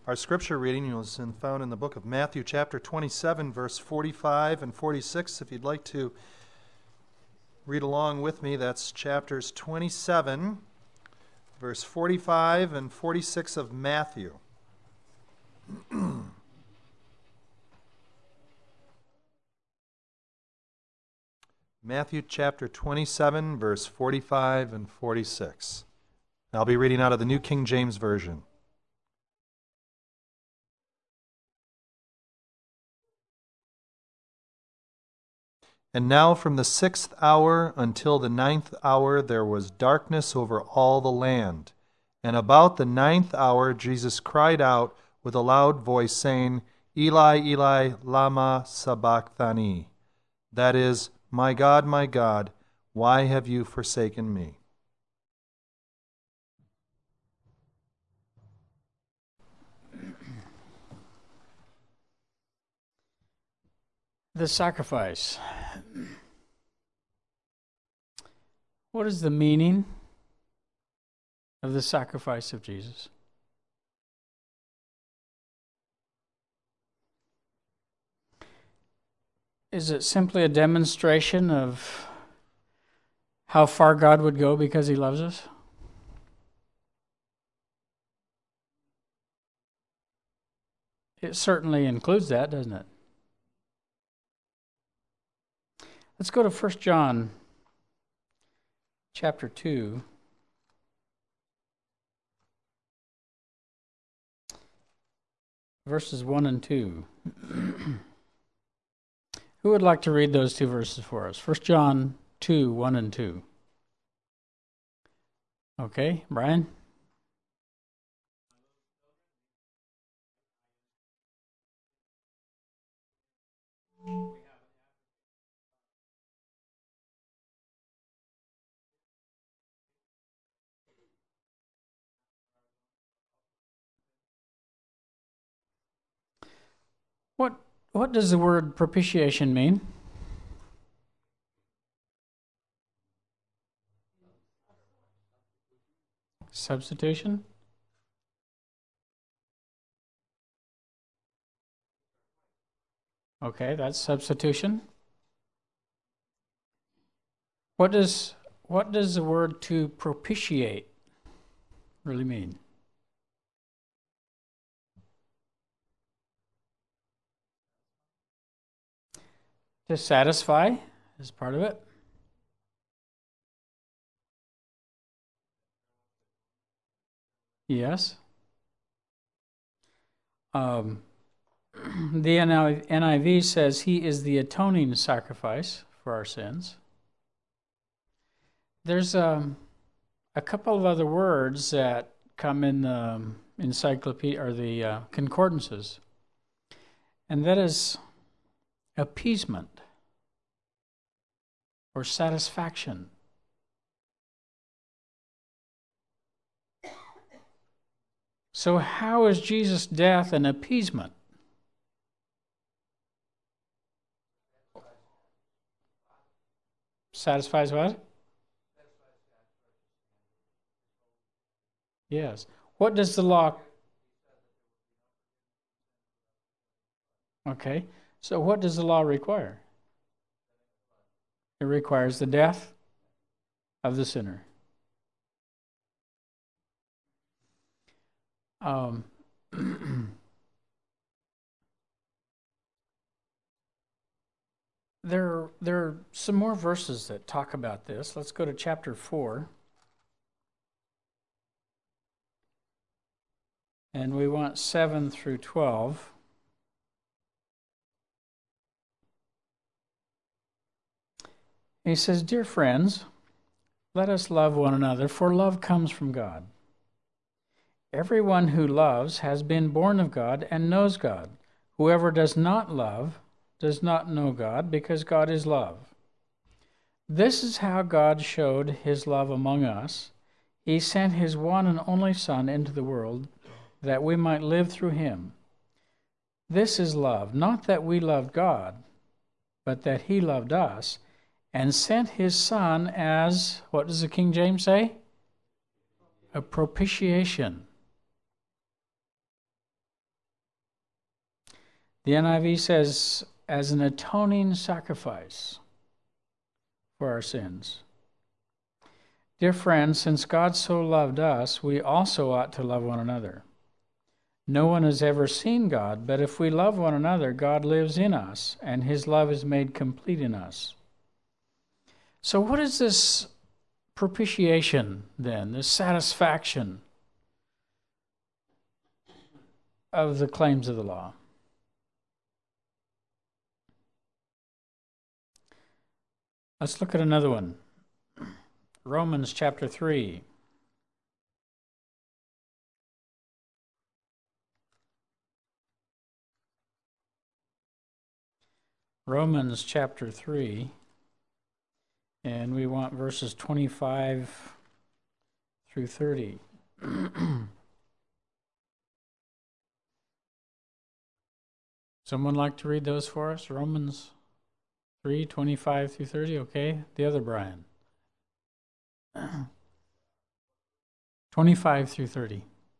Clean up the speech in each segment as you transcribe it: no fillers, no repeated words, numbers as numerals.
Our scripture reading is found in the book of Matthew, chapter 27, verse 45 and 46. If you'd like to read along with me, that's chapters 27, verse 45 and 46 of Matthew. Matthew chapter 27, verse 45 and 46. I'll be reading out of the New King James Version. And now from the 6th hour until the 9th hour there was darkness over all the land. And about the 9th hour Jesus cried out with a loud voice, saying, Eli, Eli, lama sabachthani. That is, my God, why have you forsaken me? The sacrifice. What is the meaning of the sacrifice of Jesus? Is it simply a demonstration of how far God would go because he loves us? It certainly includes that, doesn't it? Let's go to 1 John chapter 2. Verses 1 and 2. Who would like to read those two verses for us? 1 John 2, 1 and 2. Okay, Brian? What does the word propitiation mean? Substitution? Okay, that's substitution. What does the word to propitiate really mean? To satisfy is part of it. Yes. The NIV says he is the atoning sacrifice for our sins. There's a couple of other words that come in the encyclopedia or the concordances, and that is appeasement or satisfaction. So how is Jesus' death an appeasement? Satisfies what? Yes. What does the law... Okay. So what does the law require? It requires the death of the sinner. There are some more verses that talk about this. Let's go to chapter 4. And we want 7 through 12. He says, Dear friends, let us love one another, for love comes from God. Everyone who loves has been born of God and knows God. Whoever does not love does not know God, because God is love. This is how God showed his love among us. He sent his one and only Son into the world that we might live through him. This is love, not that we loved God, but that he loved us and sent his Son as, what does the King James say? A propitiation. The NIV says, as an atoning sacrifice for our sins. Dear friends, since God so loved us, we also ought to love one another. No one has ever seen God, but if we love one another, God lives in us, and his love is made complete in us. So what is this propitiation then, this satisfaction of the claims of the law? Let's look at another one. Romans chapter 3. Romans chapter 3, and we want verses 25 through 30. Someone like to read those for us? Romans 3, 25 through 30, okay? The other Brian. 25 through 30.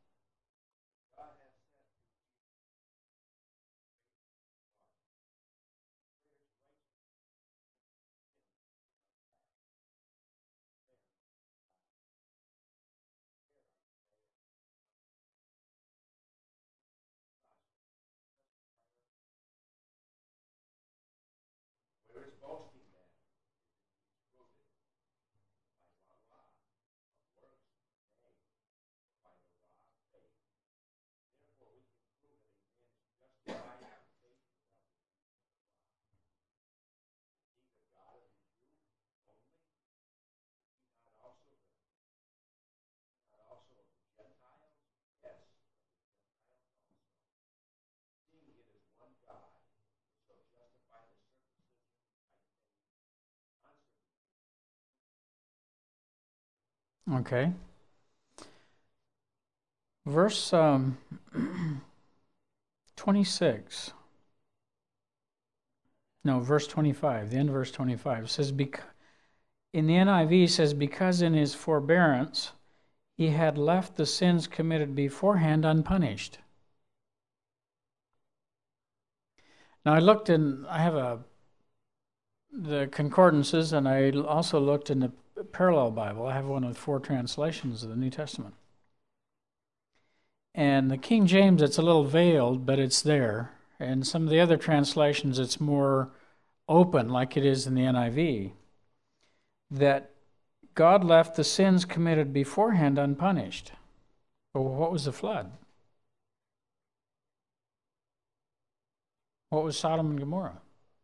Okay. Verse 26. No, verse 25. The end of verse 25 says, in the NIV says, because in his forbearance he had left the sins committed beforehand unpunished. Now I have the concordances, and I also looked in the parallel Bible. I have one with 4 translations of the New Testament. And the King James, it's a little veiled, but it's there. And some of the other translations, it's more open, like it is in the NIV, that God left the sins committed beforehand unpunished. Well, what was the flood? What was Sodom and Gomorrah?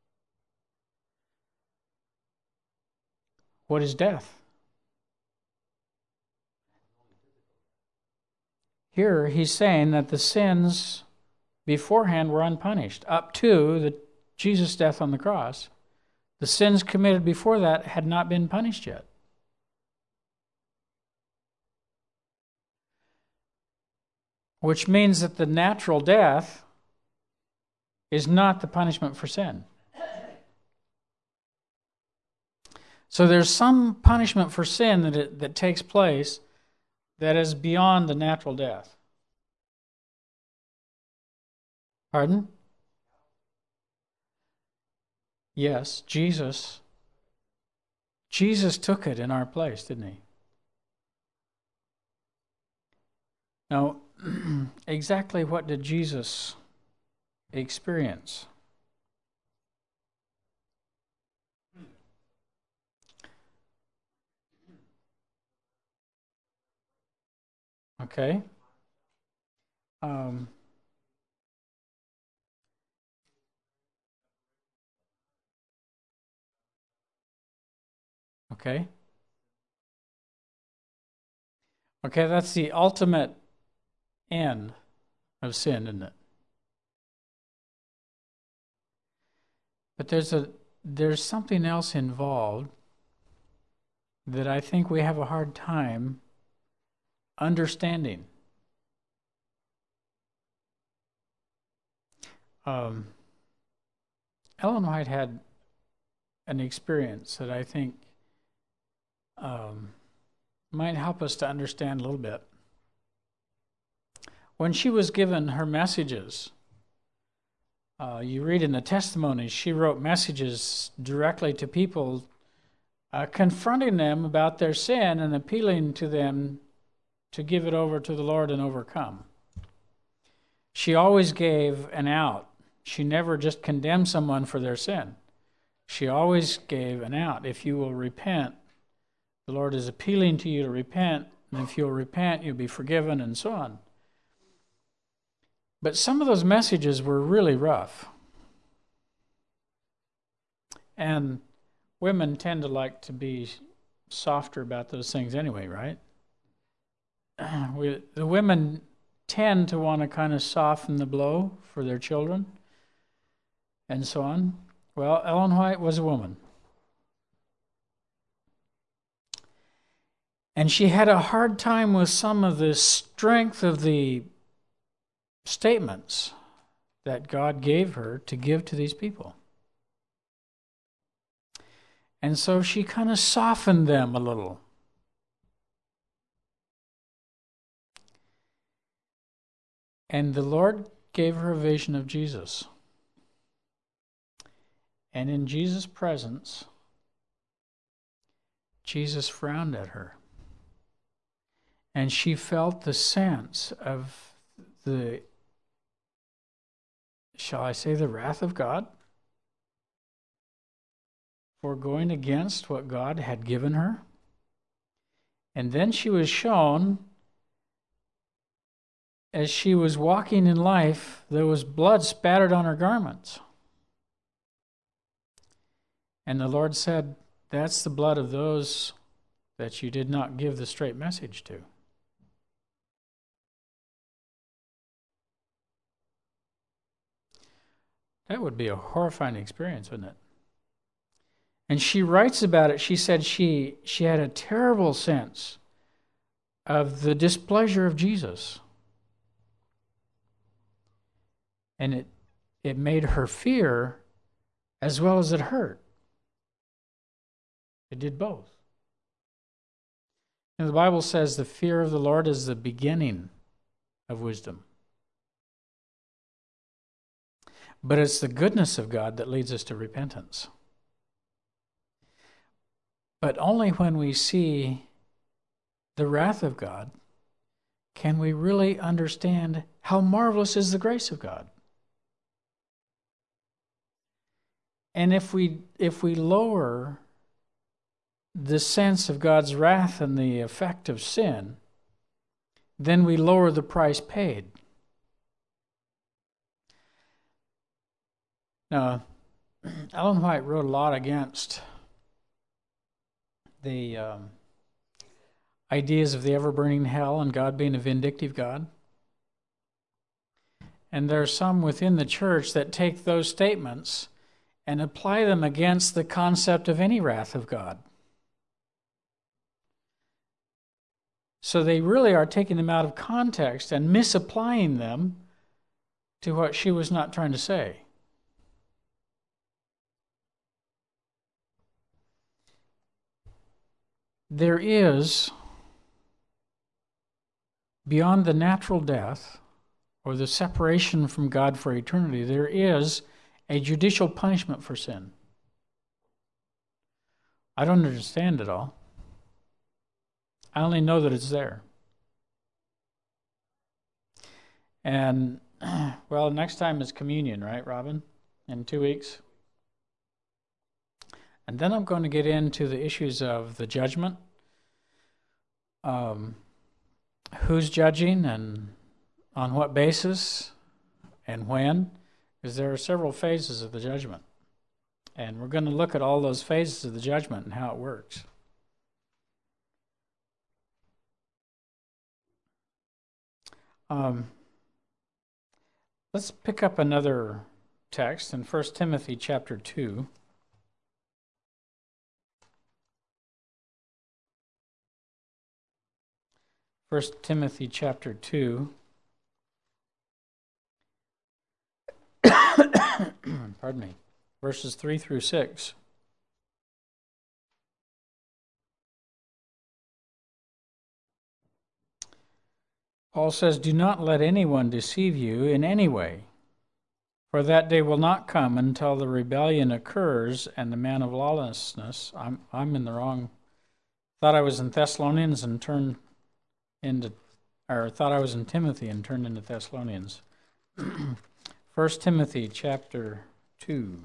What is death? Here he's saying that the sins beforehand were unpunished. Up to Jesus' death on the cross, the sins committed before that had not been punished yet. Which means that the natural death is not the punishment for sin. So there's some punishment for sin that takes place that is beyond the natural death. Pardon? Yes, Jesus took it in our place, didn't he? Now, exactly what did Jesus experience? Okay. Okay. Okay, that's the ultimate end of sin, isn't it? But there's something else involved that I think we have a hard time understanding. Ellen White had an experience that I think might help us to understand a little bit. When she was given her messages You read in the testimonies, she wrote messages directly to people, confronting them about their sin and appealing to them to give it over to the Lord and overcome. She always gave an out. She never just condemned someone for their sin. She always gave an out. If you will repent, the Lord is appealing to you to repent, and if you'll repent, you'll be forgiven, and so on. But some of those messages were really rough. And women tend to like to be softer about those things anyway, right? The women tend to want to kind of soften the blow for their children and so on. Well, Ellen White was a woman. And she had a hard time with some of the strength of the statements that God gave her to give to these people. And so she kind of softened them a little. And the Lord gave her a vision of Jesus. And in Jesus' presence, Jesus frowned at her. And she felt the sense of the, shall I say, the wrath of God for going against what God had given her. And then she was shown, as she was walking in life, there was blood spattered on her garments. And the Lord said, that's the blood of those that you did not give the straight message to. That would be a horrifying experience, wouldn't it? And she writes about it. She said she had a terrible sense of the displeasure of Jesus. And it made her fear as well as it hurt. It did both. And the Bible says the fear of the Lord is the beginning of wisdom. But it's the goodness of God that leads us to repentance. But only when we see the wrath of God can we really understand how marvelous is the grace of God. And if we lower the sense of God's wrath and the effect of sin, then we lower the price paid. Now, Ellen White wrote a lot against the ideas of the ever-burning hell and God being a vindictive God. And there are some within the church that take those statements and apply them against the concept of any wrath of God. So they really are taking them out of context and misapplying them to what she was not trying to say. There is, beyond the natural death or the separation from God for eternity, there is a judicial punishment for sin. I don't understand it all. I only know that it's there. And, well, next time is communion, right, Robin? In 2 weeks? And then I'm going to get into the issues of the judgment. Who's judging and on what basis and when? Because there are several phases of the judgment. And we're going to look at all those phases of the judgment and how it works. Let's pick up another text in 1 Timothy chapter 2. 1 Timothy chapter 2. Pardon me. Verses 3 through 6. Paul says, "Do not let anyone deceive you in any way, For that day will not come until the rebellion occurs and the man of lawlessness. I'm in the wrong. Thought I was in Thessalonians and turned into, or thought I was in Timothy and turned into Thessalonians. 1 Timothy chapter 2.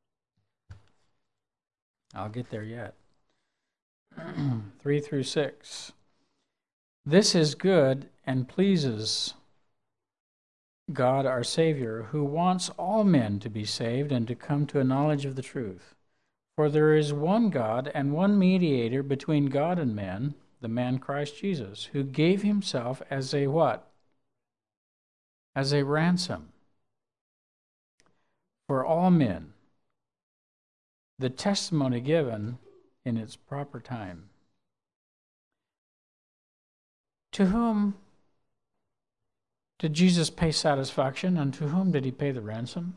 I'll get there yet. 3 through 6. This is good and pleases God our Savior, who wants all men to be saved and to come to a knowledge of the truth. For there is one God and one mediator between God and men, the man Christ Jesus, who gave himself as a what? As a ransom for all men, the testimony given in its proper time. To whom did Jesus pay satisfaction, and to whom did he pay the ransom?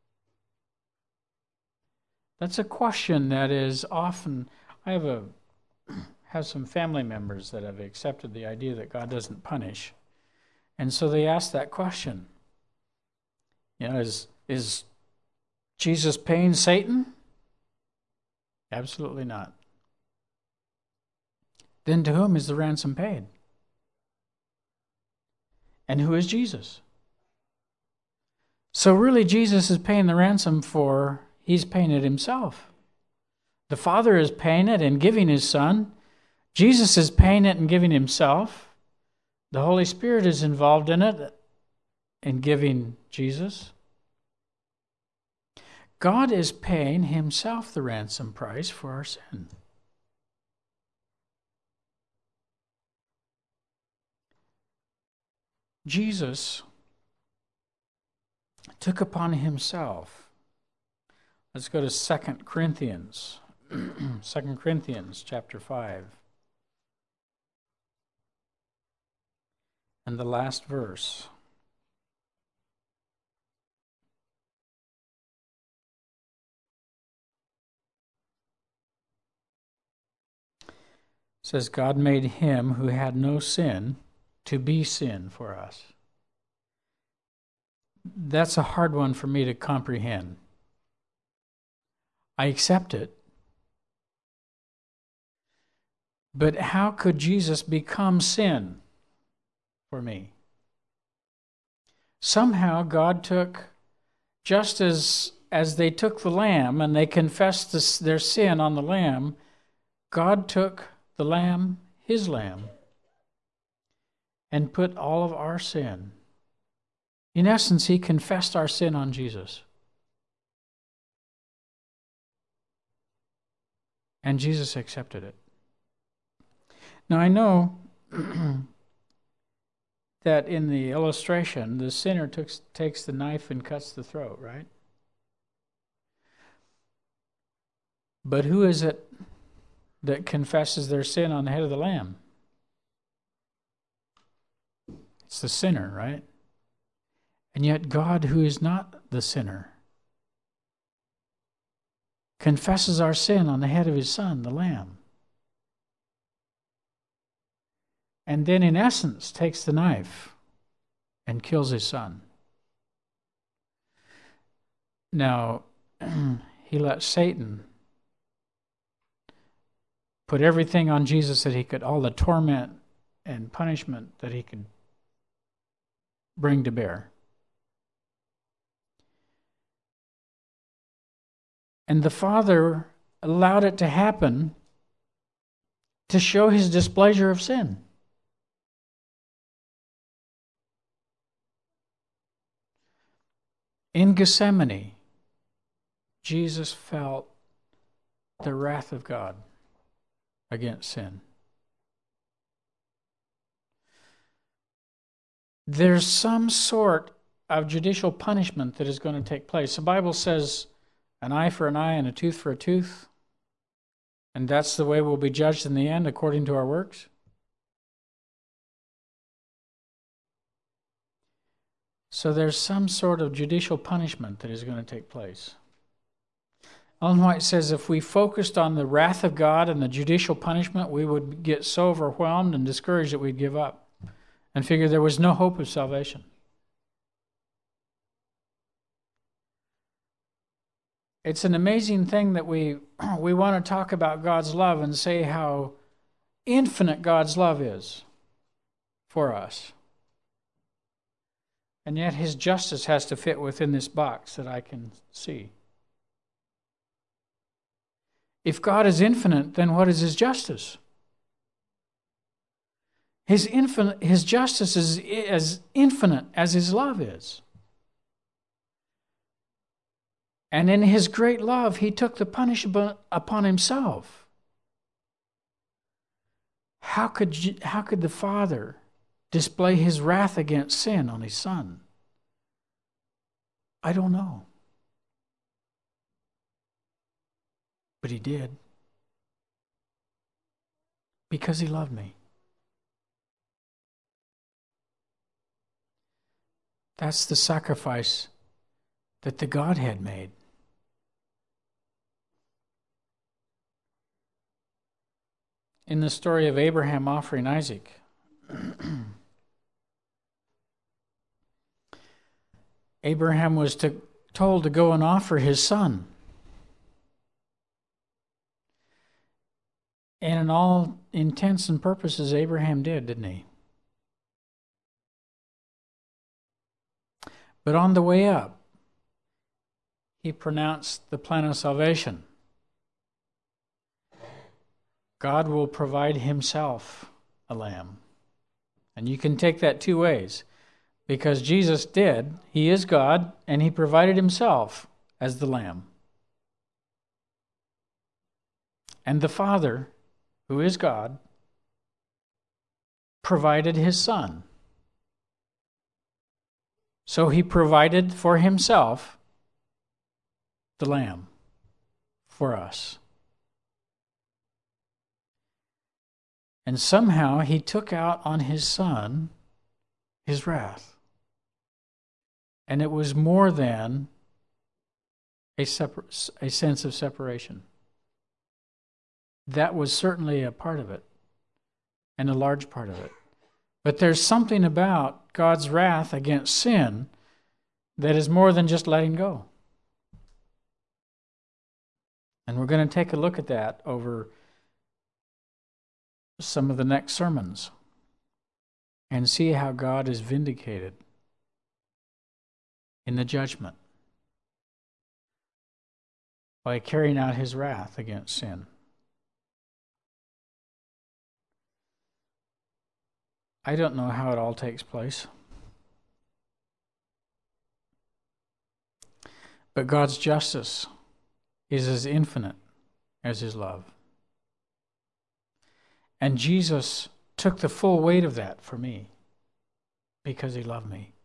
That's a question that is often. I have some family members that have accepted the idea that God doesn't punish, and so they ask that question. You know, is Jesus paying Satan? Absolutely not. Then to whom is the ransom paid? And who is Jesus? So really Jesus is paying the ransom for, he's paying it himself. The Father is paying it and giving his Son. Jesus is paying it and giving himself. The Holy Spirit is involved in it in giving Jesus. God is paying himself the ransom price for our sin. Jesus took upon himself. Let's go to 2 Corinthians. 2 Corinthians chapter 5. And the last verse. It says, God made him who had no sin to be sin for us. That's a hard one for me to comprehend. I accept it. But how could Jesus become sin for me? Somehow God took, just as they took the lamb and they confessed their sin on the lamb, God took the lamb, his lamb, and put all of our sin. In essence, he confessed our sin on Jesus. And Jesus accepted it. Now I know that in the illustration, the sinner takes the knife and cuts the throat, right? But who is it that confesses their sin on the head of the lamb? It's the sinner, right? And yet God, who is not the sinner, confesses our sin on the head of his Son, the Lamb. And then in essence takes the knife and kills his Son. Now, he let Satan put everything on Jesus that he could, all the torment and punishment that he could bring to bear. And the Father allowed it to happen to show his displeasure of sin. In Gethsemane, Jesus felt the wrath of God against sin. There's some sort of judicial punishment that is going to take place. The Bible says an eye for an eye and a tooth for a tooth, and that's the way we'll be judged in the end according to our works. So there's some sort of judicial punishment that is going to take place. Ellen White says if we focused on the wrath of God and the judicial punishment, we would get so overwhelmed and discouraged that we'd give up and figure there was no hope of salvation. It's an amazing thing that we want to talk about God's love and say how infinite God's love is for us. And yet his justice has to fit within this box that I can see. If God is infinite, then what is his justice? His justice is as infinite as his love is. And in his great love, he took the punishment upon himself. How could the Father display his wrath against sin on his Son? I don't know. But he did. Because he loved me. That's the sacrifice that the Godhead made. In the story of Abraham offering Isaac, Abraham was told to go and offer his son. And in all intents and purposes, Abraham did, didn't he? But on the way up, he pronounced the plan of salvation. God will provide himself a lamb. And you can take that two ways. Because Jesus did, he is God, and he provided himself as the lamb. And the Father, who is God, provided his Son. So he provided for himself the lamb for us. And somehow he took out on his Son his wrath. And it was more than a sense of separation. That was certainly a part of it, and a large part of it. But there's something about God's wrath against sin that is more than just letting go. And we're going to take a look at that over some of the next sermons and see how God is vindicated in the judgment by carrying out his wrath against sin. I don't know how it all takes place. But God's justice is as infinite as his love. And Jesus took the full weight of that for me because he loved me.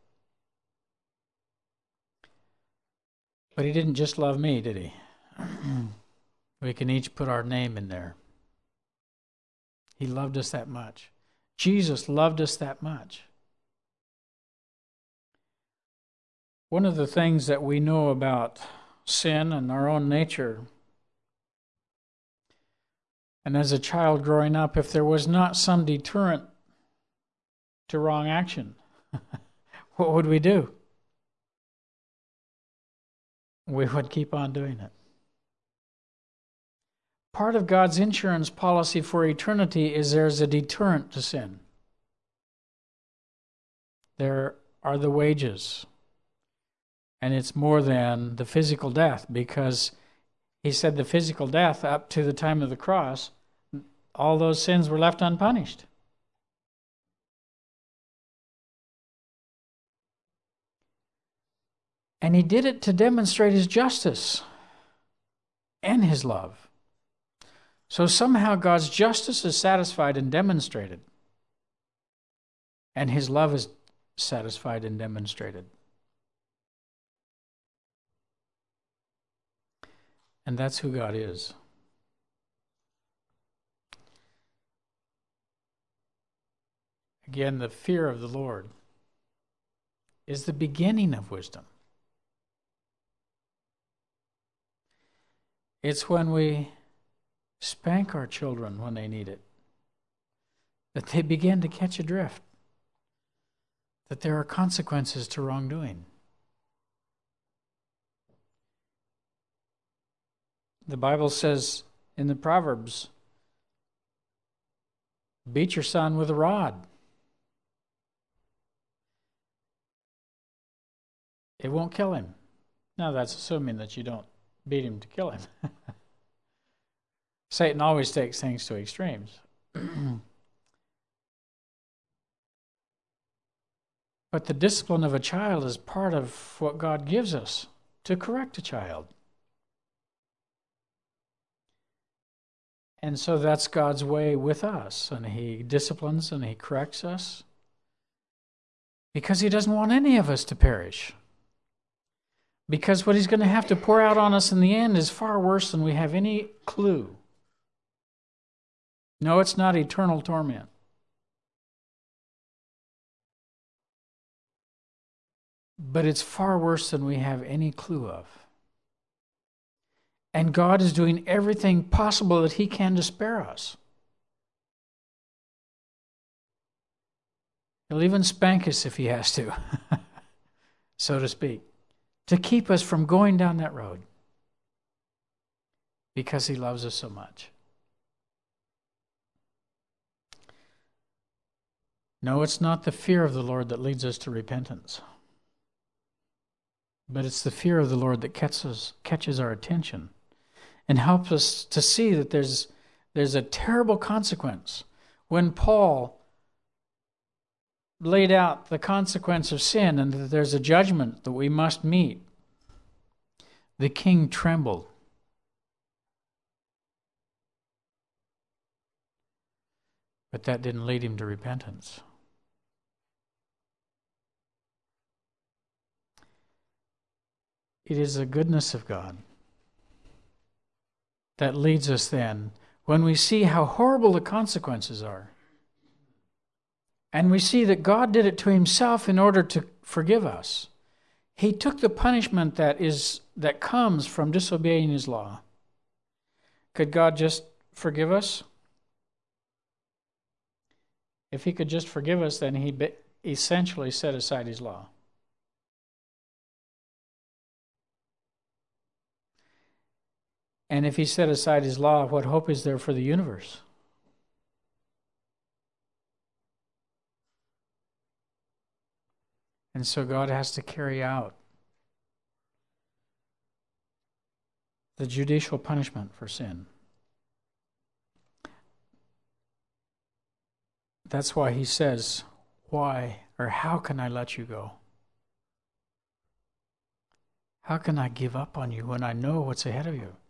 But he didn't just love me, did he? We can each put our name in there. He loved us that much. Jesus loved us that much. One of the things that we know about sin and our own nature, and as a child growing up, if there was not some deterrent to wrong action, what would we do? We would keep on doing it. Part of God's insurance policy for eternity is there's a deterrent to sin. There are the wages. And it's more than the physical death, because he said the physical death up to the time of the cross, all those sins were left unpunished. And he did it to demonstrate his justice and his love. So somehow God's justice is satisfied and demonstrated, and his love is satisfied and demonstrated. And that's who God is. Again, the fear of the Lord is the beginning of wisdom. It's when we spank our children when they need it, that they begin to catch a drift, that there are consequences to wrongdoing. The Bible says in the Proverbs, beat your son with a rod. It won't kill him. Now, that's assuming that you don't beat him to kill him. Satan always takes things to extremes. But the discipline of a child is part of what God gives us to correct a child. And so that's God's way with us. And He disciplines and He corrects us because He doesn't want any of us to perish. Because what He's going to have to pour out on us in the end is far worse than we have any clue. No, it's not eternal torment. But it's far worse than we have any clue of. And God is doing everything possible that He can to spare us. He'll even spank us if He has to, so to speak, to keep us from going down that road because He loves us so much. No, it's not the fear of the Lord that leads us to repentance. But it's the fear of the Lord that catches our attention and helps us to see that there's a terrible consequence. When Paul laid out the consequence of sin and that there's a judgment that we must meet, the king trembled. But that didn't lead him to repentance. It is the goodness of God that leads us then, when we see how horrible the consequences are, and we see that God did it to Himself in order to forgive us. He took the punishment that comes from disobeying His law. Could God just forgive us? If He could just forgive us, then He essentially set aside His law. And if He set aside His law, what hope is there for the universe? And so God has to carry out the judicial punishment for sin. That's why He says, why or how can I let you go? How can I give up on you when I know what's ahead of you?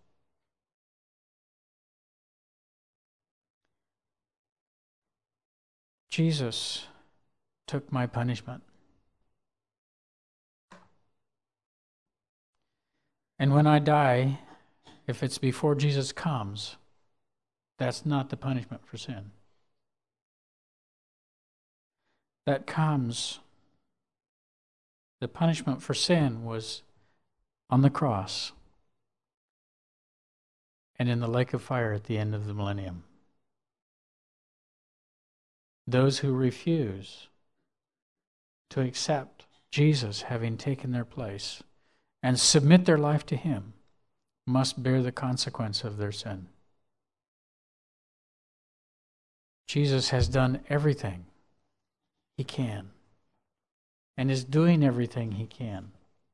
Jesus took my punishment. And when I die, if it's before Jesus comes, that's not the punishment for sin. That comes, the punishment for sin was on the cross and in the lake of fire at the end of the millennium. Those who refuse to accept Jesus having taken their place and submit their life to Him must bear the consequence of their sin. Jesus has done everything He can and is doing everything He can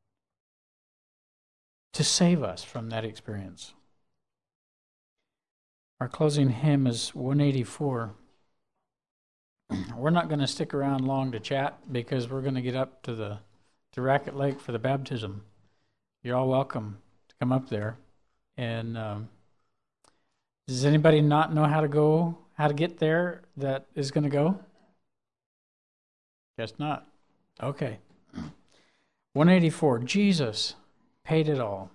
to save us from that experience. Our closing hymn is 184. We're not going to stick around long to chat because we're going to get up to Racket Lake for the baptism. You're all welcome to come up there. And does anybody not know how to get there that is going to go? Guess not. Okay. 184, Jesus paid it all.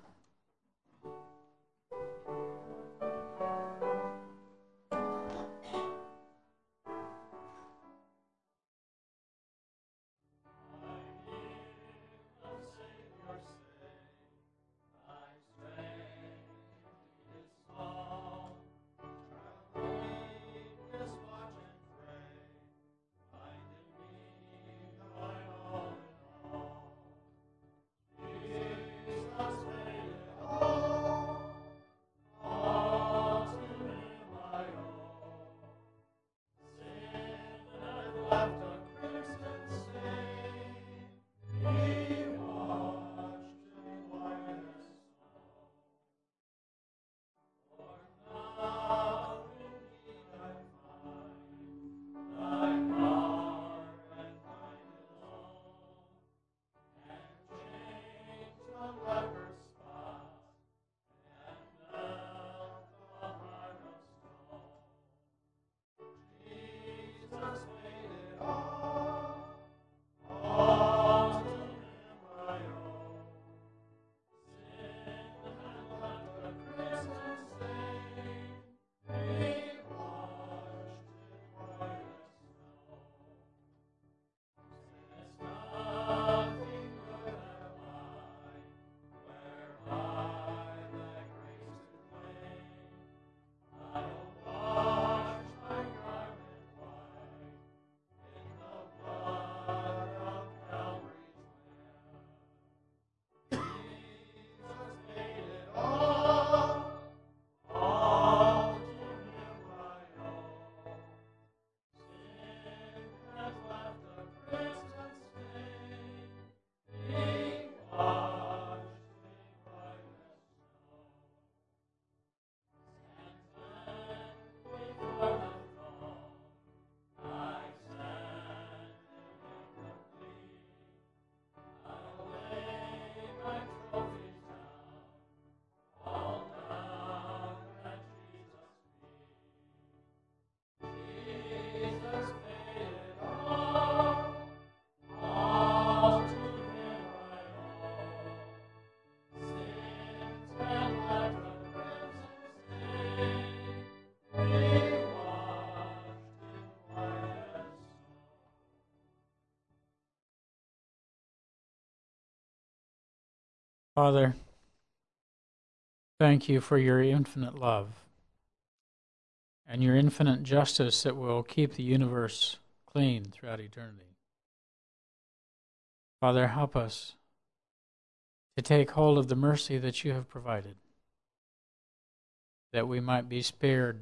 Father, thank you for your infinite love and your infinite justice that will keep the universe clean throughout eternity. Father, help us to take hold of the mercy that you have provided, that we might be spared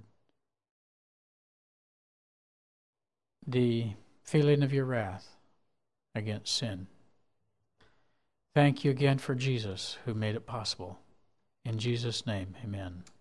the feeling of your wrath against sin. Thank you again for Jesus, who made it possible. In Jesus' name, amen.